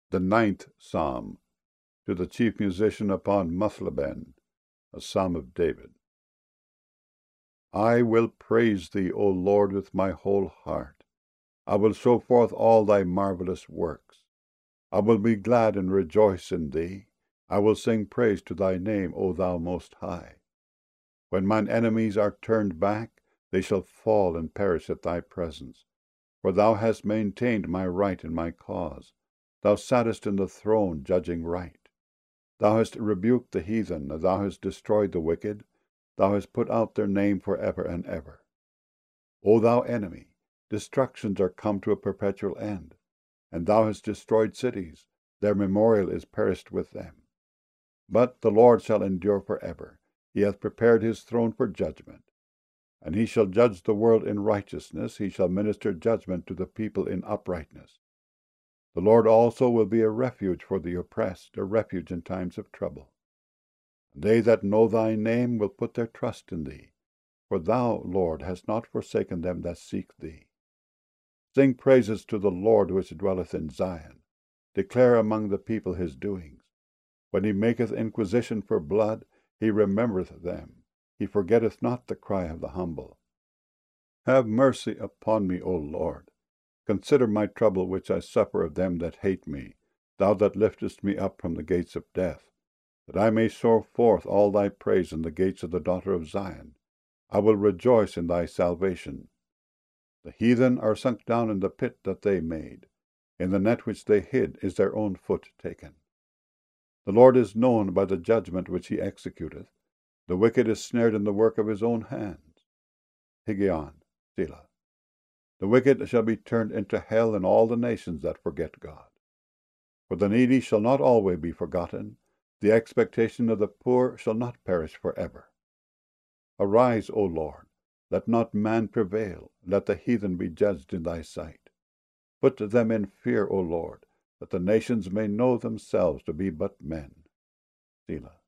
The 9th Psalm, to the chief musician upon Muthlaben, a psalm of David. I will praise thee, O Lord, with my whole heart. I will show forth all thy marvelous works. I will be glad and rejoice in thee. I will sing praise to thy name, O thou most high. When mine enemies are turned back, they shall fall and perish at thy presence. For thou hast maintained my right in my cause. Thou sattest in the throne, judging right. Thou hast rebuked the heathen, thou hast destroyed the wicked, thou hast put out their name for ever and ever. O thou enemy, destructions are come to a perpetual end, and thou hast destroyed cities, their memorial is perished with them. But the Lord shall endure for ever, he hath prepared his throne for judgment. And he shall judge the world in righteousness, he shall minister judgment to the people in uprightness. The Lord also will be a refuge for the oppressed, a refuge in times of trouble. They that know thy name will put their trust in thee, for thou, Lord, hast not forsaken them that seek thee. Sing praises to the Lord which dwelleth in Zion. Declare among the people his doings. When he maketh inquisition for blood, he remembereth them. He forgetteth not the cry of the humble. Have mercy upon me, O Lord. Consider my trouble which I suffer of them that hate me, thou that liftest me up from the gates of death, that I may show forth all thy praise in the gates of the daughter of Zion. I will rejoice in thy salvation. The heathen are sunk down in the pit that they made. In the net which they hid is their own foot taken. The Lord is known by the judgment which he executeth. The wicked is snared in the work of his own hands. Higgaion, Selah. The wicked shall be turned into hell in all the nations that forget God. For the needy shall not always be forgotten. The expectation of the poor shall not perish forever. Arise, O Lord, let not man prevail, let the heathen be judged in thy sight. Put them in fear, O Lord, that the nations may know themselves to be but men. Selah.